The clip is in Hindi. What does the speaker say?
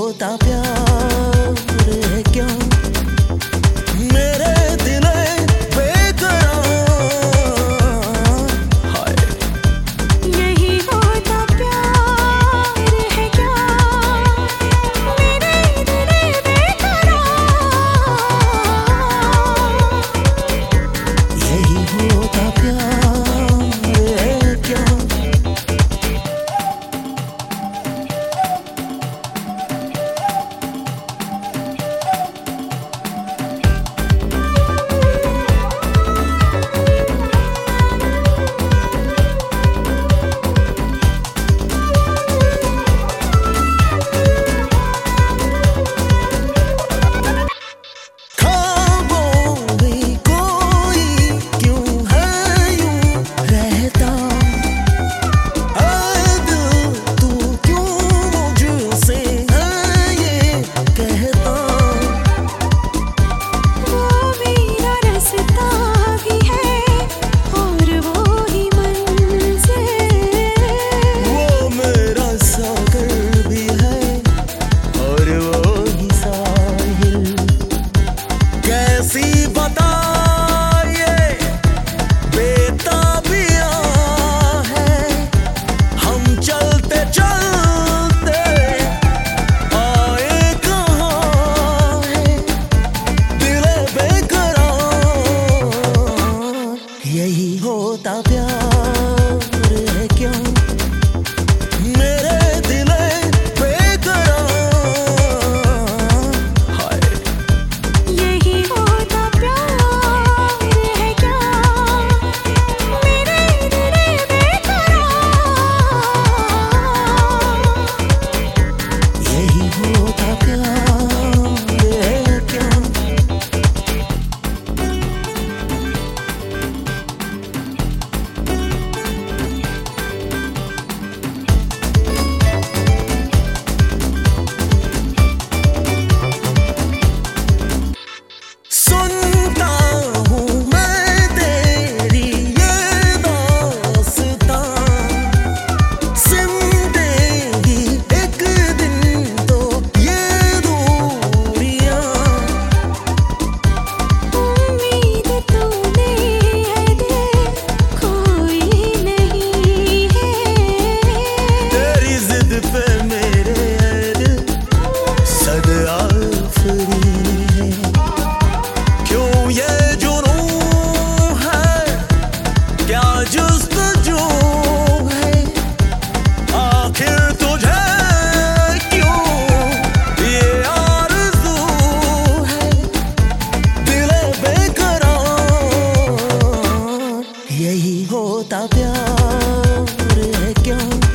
होता प्यार है क्या मेरे दिल बेकरार। हाय यही होता प्यार है क्या मेरे दिल बेकरार। यही होता प्यार है क्या। यही होता प्यार है क्या मेरे दिल बेकरार। हाय यही होता प्यार है क्या मेरे दिल बेकरार। यही होता प्यार है क्या। यही होता प्यार है क्या।